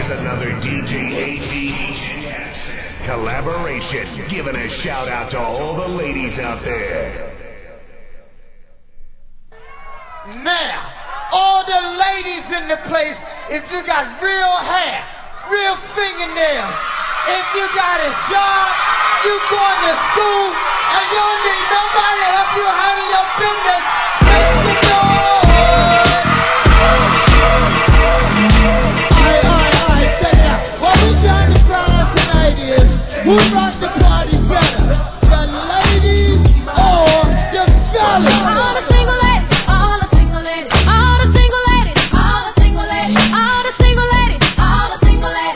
Here's another DJ AD collaboration, giving a shout out to all the ladies out there. Now, all the ladies in the place, if you got real hair, real fingernails, if you got a job, you going to school, and you don't need nobody to help you handle your business, make some noise! Alright, check it out. What we trying to find out tonight is, who rock the party better?